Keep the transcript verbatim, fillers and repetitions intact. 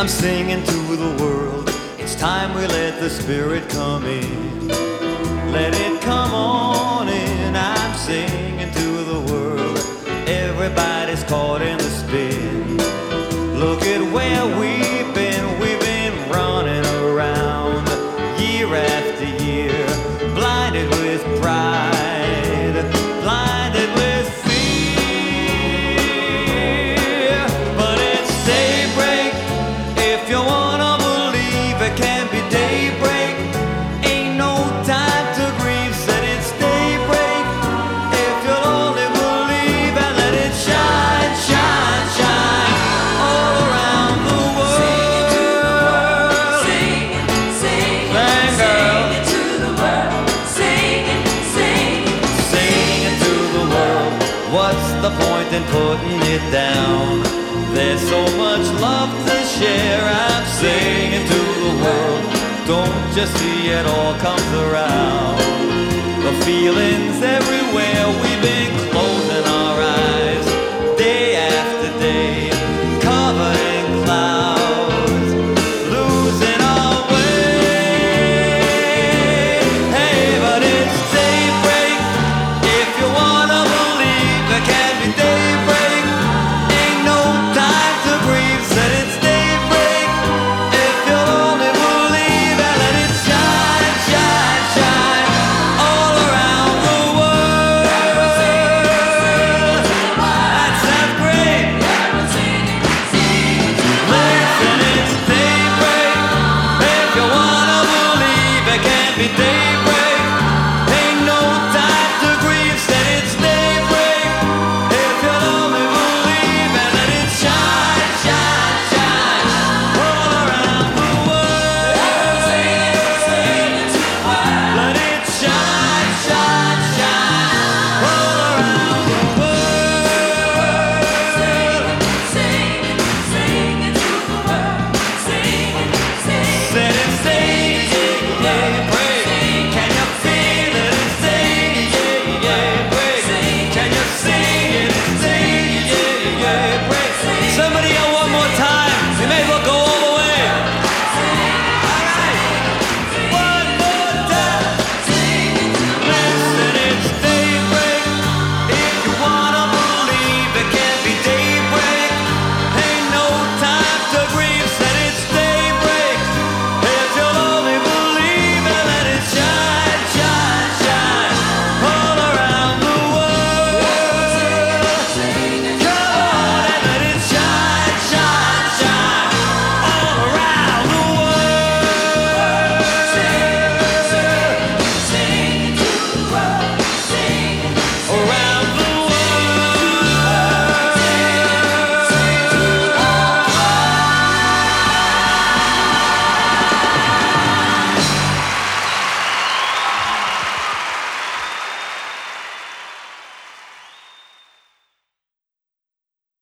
I'm singing to the world. It's time we let the Spirit come in. Let it come on in. I'm singing to the world. Everybody's caught in the spin. Look at where we've been. We've been running around year after year, blinded with pride, blinded with fear. But it's daybreak. If you wanna believe, it can be daybreak. Ain't no time to grieve. Said it's daybreak. If you'll only believe, and let it shine, shine, shine all around the world. Singing, singing, Bang, girl. singing to the world. Singing, singing, Singing to the world. What's the point in putting it down? There's so much love to share. I'm singing to the world. Don't you see it all comes around? The feeling's everywhere. We